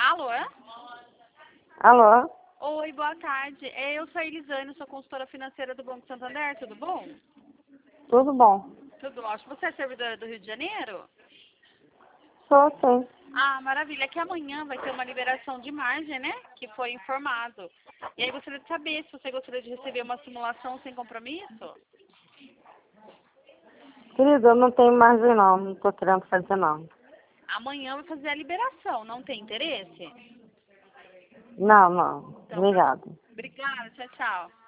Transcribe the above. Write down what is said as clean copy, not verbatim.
Alô? Alô? Oi, boa tarde. Eu sou a Elisane, sou consultora financeira do Banco Santander, tudo bom? Tudo bom? Tudo ótimo. Você é servidora do Rio de Janeiro? Sou sim. Ah, maravilha. É que amanhã vai ter uma liberação de margem, né? Que foi informado. E aí gostaria de saber se você gostaria de receber uma simulação sem compromisso? Querido, eu não tenho margem não tô querendo fazer não. Amanhã vai fazer a liberação, não tem interesse? Não. Então, Obrigada. obrigada, tchau, tchau.